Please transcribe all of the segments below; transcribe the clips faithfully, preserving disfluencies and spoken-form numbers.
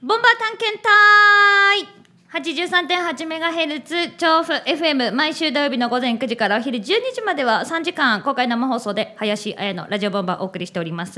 ボンバー探検隊 はちじゅうさんてんはちメガヘルツ 調布 エフエム 毎週土曜日の午前くじからお昼じゅうにじまではさんじかん公開生放送で林彩のラジオボンバーをお送りしております。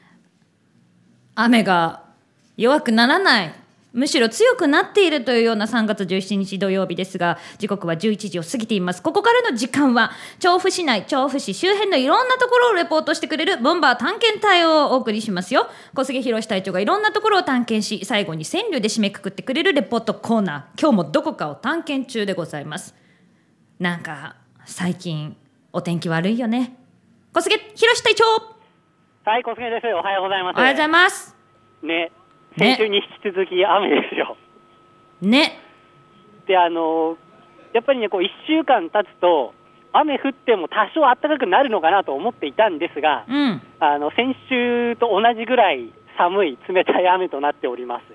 雨が弱くならない、むしろ強くなっているというようなさんがつじゅうしちにち土曜日ですが、時刻はじゅういちじを過ぎています。ここからの時間は調布市内、調布市周辺のいろんなところをレポートしてくれるボンバー探検隊をお送りしますよ。小菅博隊長がいろんなところを探検し、最後に川柳で締めくくってくれるレポートコーナー。今日もどこかを探検中でございます。なんか最近お天気悪いよね。小菅博隊長。 はい、小菅です。おはようございます。 おはようございますね、先週に引き続き雨ですよね。 で、あのやっぱりね、こういっしゅうかん経つと雨降っても多少暖かくなるのかなと思っていたんですが、 うん、 あの先週と同じぐらい寒い冷たい雨となっております。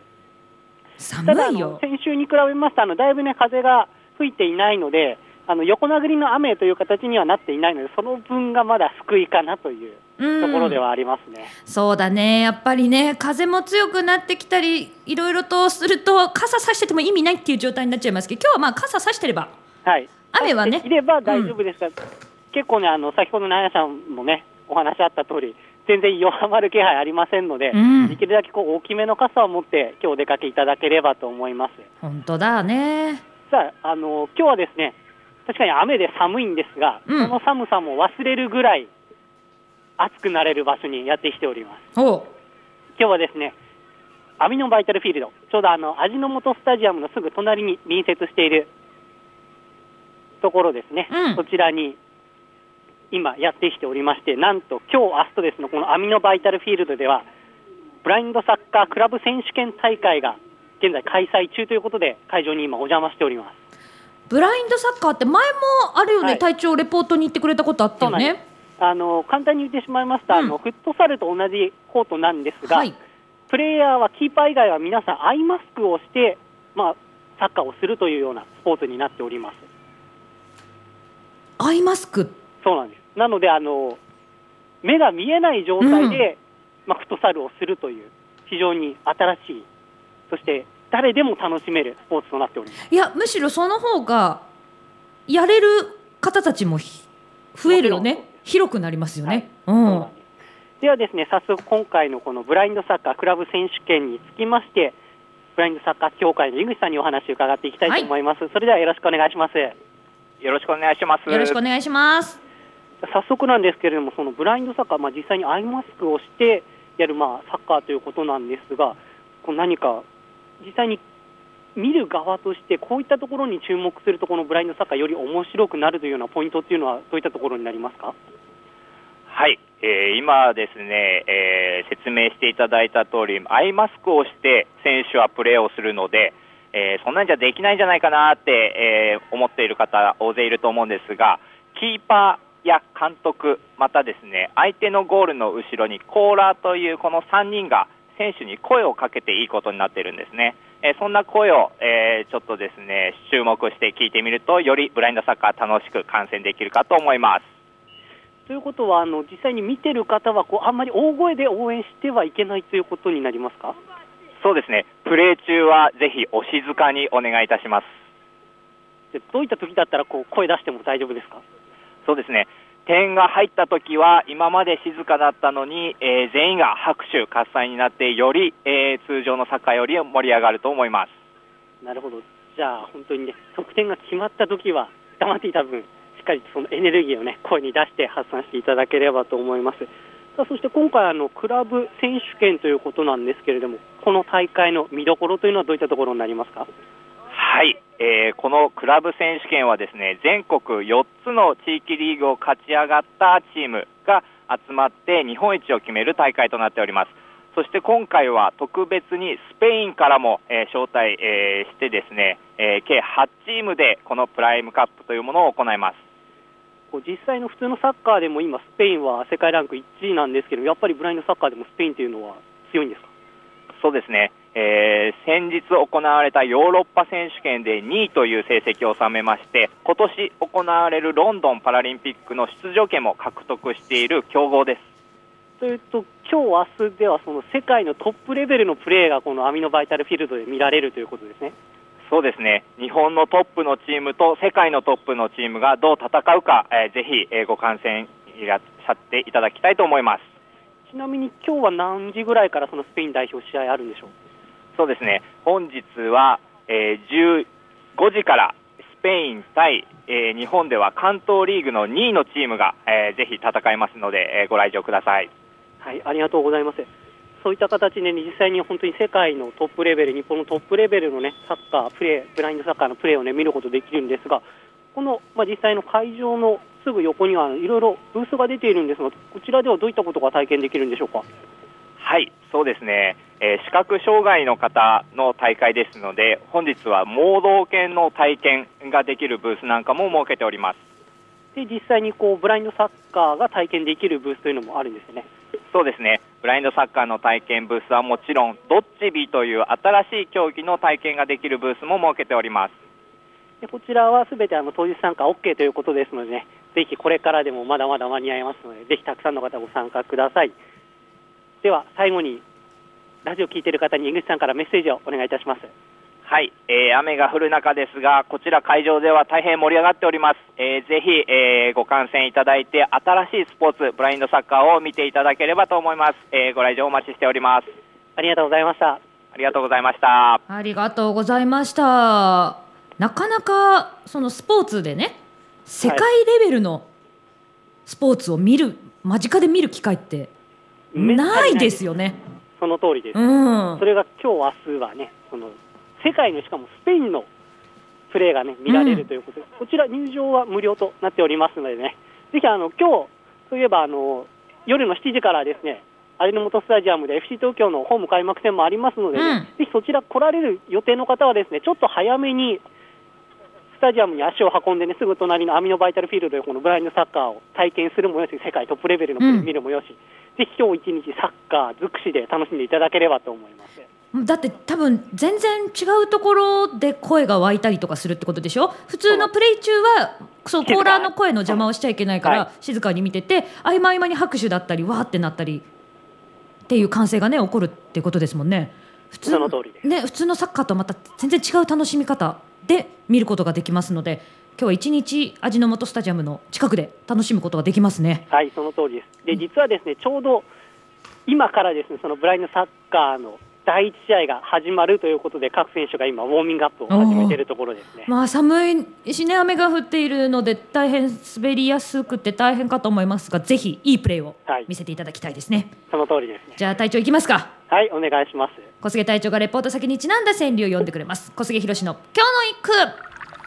寒いよ。 ただあの先週に比べますとあのだいぶね風が吹いていないので、あの横殴りの雨という形にはなっていないので、その分がまだ救いかなというところではありますね。 うん、そうだね。やっぱりね、風も強くなってきたりいろいろとすると傘差してても意味ないっていう状態になっちゃいますけど、今日はまあ傘差してれば、はい、雨はねいれば大丈夫ですが、うん、結構ね、あの先ほどのあやさんもねお話あった通り全然弱まる気配ありませんので、うん、できるだけこう大きめの傘を持って今日お出かけいただければと思います。 本当だね。 さあ、あの今日はですね、確かに雨で寒いんですが、うん、その寒さも忘れるぐらい暑くなれる場所にやってきております。今日はですね、アミノバイタルフィールド、ちょうどあの味の素スタジアムのすぐ隣に隣接しているところですね、うん、そちらに今やってきておりまして、なんと今日明日とですね、このアミノバイタルフィールドではブラインドサッカークラブ選手権大会が現在開催中ということで、会場に今お邪魔しております。 ブラインドサッカーって前もあるよね、はい、隊長レポートに行ってくれたことあったよね。 あの簡単に言ってしまいますと、うん、あのフットサルと同じコートなんですが、はい、プレイヤーはキーパー以外は皆さんアイマスクをして、まあ、サッカーをするというようなスポーツになっております。 アイマスク。 そうなんです。なのであの目が見えない状態で、うん、まあ、フットサルをするという非常に新しい、そして誰でも楽しめるスポーツとなっております。 いや、むしろその方がやれる方たちも増えるよね。広くなりますよね。はい、うん、 ではですね、早速今回のこのブラインドサッカークラブ選手権につきまして、ブラインドサッカー協会の井口さんにお話を伺っていきたいと思います。はい、それではよろしくお願いします。 よろしくお願いします。 よろしくお願いします。 早速なんですけれども、そのブラインドサッカー、まあ、実際にアイマスクをしてやる、まあ、サッカーということなんですが、こう何か実際に見る側としてこういったところに注目すると、このブラインドサッカーより面白くなるというようなポイントっていうのはどういったところになりますか？ はい、えー、今ですね、えー、説明していただいた通り、アイマスクをして選手はプレーをするので、えー、そんなんじゃできないんじゃないかなって、えー、思っている方大勢いると思うんですが、キーパーや監督、またですね、相手のゴールの後ろにコーラーというこのさんにんが選手に声をかけていいことになっているんですね。えー、そんな声を、えー、ちょっとですね注目して聞いてみると、よりブラインドサッカー楽しく観戦できるかと思います。 ということは、あの実際に見てる方はこうあんまり大声で応援してはいけないということになりますか？ そうですね、プレー中はぜひお静かにお願いいたします。 で、どういった時だったらこう声出しても大丈夫ですか？ そうですね、点が入った時は今まで静かだったのに、えー、全員が拍手喝采になって、より、えー、通常のサッカーより盛り上がると思います。 なるほど。じゃあ本当にね、得点が決まった時は黙っていた分、しっかりそのエネルギーをね声に出して発散していただければと思います。さあ、そして今回あのクラブ選手権ということなんですけれども、この大会の見どころというのはどういったところになりますか？ はい、えー、このクラブ選手権はですね、全国よっつの地域リーグを勝ち上がったチームが集まって日本一を決める大会となっております。そして今回は特別にスペインからも、えー、招待、えー、してですね、えー、計はちチームでこのプライムカップというものを行います。 こう実際の普通のサッカーでも今スペインは世界ランクいちいなんですけど、やっぱりブラインドサッカーでもスペインというのは強いんですか？ そうですね、えー、先日行われたヨーロッパ選手権でにいという成績を収めまして、今年行われるロンドンパラリンピックの出場権も獲得している強豪です。 というと、今日明日ではその世界のトップレベルのプレーがこのアミノバイタルフィールドで見られるということですね。 そうですね、日本のトップのチームと世界のトップのチームがどう戦うか、えー、ぜひ、えー、ご観戦いらっしゃっていただきたいと思います。 ちなみに今日は何時ぐらいからそのスペイン代表試合あるんでしょう。 そうですね、本日は、えー、じゅうごじからスペイン対、えー、日本では関東リーグのにいのチームが、えー、ぜひ戦いますので、えー、ご来場ください。 はい、ありがとうございます。そういった形で、ね、実際に本当に世界のトップレベル、日本のトップレベルの、ね、サッカープレー、ブラインドサッカーのプレーを、ね、見ることできるんですが、この、まあ、実際の会場のすぐ横にはいろいろブースが出ているんですが、こちらではどういったことが体験できるんでしょうか。 はい、そうですね、えー、視覚障害の方の大会ですので、本日は盲導犬の体験ができるブースなんかも設けております。 で、実際にこうブラインドサッカーが体験できるブースというのもあるんですよね。 そうですね、ブラインドサッカーの体験ブースはもちろん、ドッジビーという新しい競技の体験ができるブースも設けております。 で、こちらはすべてあの当日参加 OK ということですので、ね、ぜひこれからでもまだまだ間に合いますので、ぜひたくさんの方ご参加ください。では最後にラジオを聞いている方に井口さんからメッセージをお願いいたします。 はい、えー、雨が降る中ですが、こちら会場では大変盛り上がっております。えー、ぜひ、えー、ご観戦いただいて、新しいスポーツブラインドサッカーを見ていただければと思います。えー、ご来場お待ちしております。 ありがとうございました。 ありがとうございました。 ありがとうございました。なかなかそのスポーツでね、世界レベルのスポーツを見る、はい、間近で見る機会ってないですよね。 その通りです、 うん、 それが今日明日はね、その世界のしかもスペインのプレーがね見られるということで、うん、こちら入場は無料となっておりますのでね、ぜひあの今日といえばあの夜のしちじからですね、有野本スタジアムで エフシー 東京のホーム開幕戦もありますので、ね、うん、ぜひそちら来られる予定の方はですね、ちょっと早めにスタジアムに足を運んでね、すぐ隣のアミノバイタルフィールドでこのブラインドサッカーを体験するもよし、世界トップレベルのプレーを見るもよし、うん、ぜひ今日一日サッカー尽くしで楽しんでいただければと思います。 だって多分全然違うところで声が湧いたりとかするってことでしょ。普通のプレイ中はそうコーラーの声の邪魔をしちゃいけないから静かに見てて、合間合間に拍手だったりわーってなったりっていう歓声がね起こるってことですもんね。普通の、ね、普通のサッカーとまた全然違う楽しみ方で見ることができますので、今日は一日味の素スタジアムの近くで楽しむことができますね。 はい、その通りです。で、実はですね、ちょうど今からですね、そのブラインドサッカーのだいいち試合が始まるということで、各選手が今ウォーミングアップを始めているところですね。 まあ、寒いしね、雨が降っているので大変滑りやすくて大変かと思いますが、ぜひいいプレーを見せていただきたいですね。はい、 その通りですね。 じゃあ隊長いきますか。 はい、お願いします。 小菅隊長がレポート先にちなんだ川柳を読んでくれます。小菅博史の今日の一句。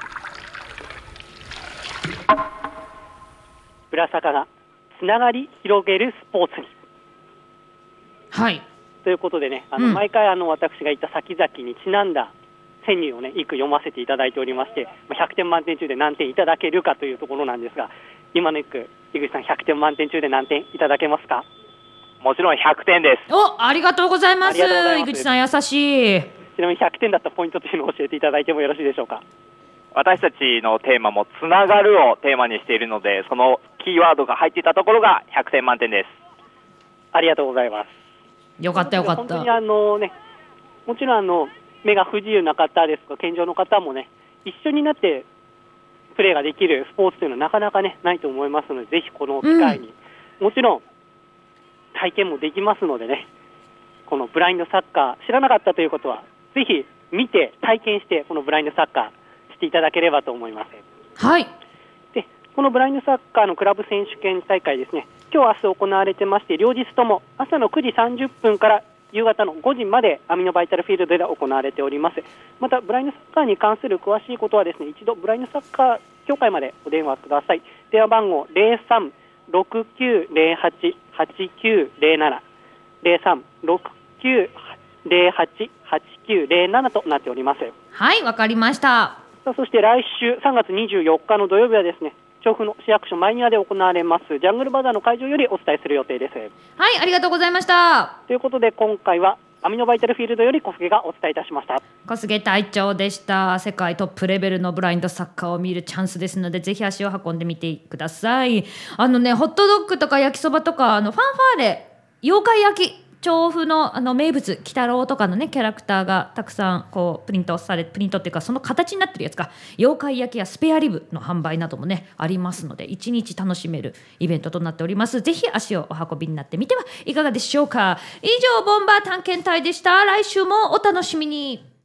ぶらさかがつながり広げるスポーツに。 はい、 ということでね、あの、うん、毎回あの私が言った先々にちなんだ川柳をね一句読ませていただいておりまして、ひゃくてん満点中で何点いただけるかというところなんですが、今の一句、井口さんひゃくてん満点中で何点いただけますか。 もちろんひゃくてんです。 お、ありがとうございます。井口さん優しい。 ちなみにひゃくてんだったポイントというのを教えていただいてもよろしいでしょうか。 私たちのテーマもつながるをテーマにしているので、そのキーワードが入っていたところがひゃくてん満点です。 ありがとうございます。 よかったよかった。 本当にあの、ね、もちろんあの目が不自由な方ですとか健常の方もね、一緒になってプレーができるスポーツというのはなかなかねないと思いますので、ぜひこの機会に、うん、もちろん体験もできますのでね、このブラインドサッカー知らなかったということはぜひ見て体験して、このブラインドサッカーしていただければと思います。 はい。 で、このブラインドサッカーのクラブ選手権大会ですね、今日明日行われてまして、両日とも朝のくじさんじゅっぷんから夕方のごじまでアミノバイタルフィールドで行われております。またブラインドサッカーに関する詳しいことはですね、一度ブラインドサッカー協会までお電話ください。電話番号 ゼロさん ろくきゅうゼロはち はちきゅうゼロなな ゼロさん ろくきゅうゼロはち はちきゅうゼロななとなっております。 はい、わかりました。 さあ、そして来週さんがつにじゅうよっかの土曜日はですね、調布の市役所前庭で行われますジャングルバザーの会場よりお伝えする予定です。 はい、ありがとうございました。 ということで今回はアミノバイタルフィールドより小菅がお伝えいたしました。 小菅隊長でした。世界トップレベルのブラインドサッカーを見るチャンスですので、ぜひ足を運んでみてください。あのね、ホットドッグとか焼きそばとかあのファンファーレ妖怪焼き、調布のあの名物鬼太郎とかのねキャラクターがたくさんこうプリントされプリントっていうかその形になってるやつか、妖怪焼きやスペアリブの販売などもねありますので、一日楽しめるイベントとなっております。ぜひ足をお運びになってみてはいかがでしょうか。以上ボンバー探検隊でした。来週もお楽しみに。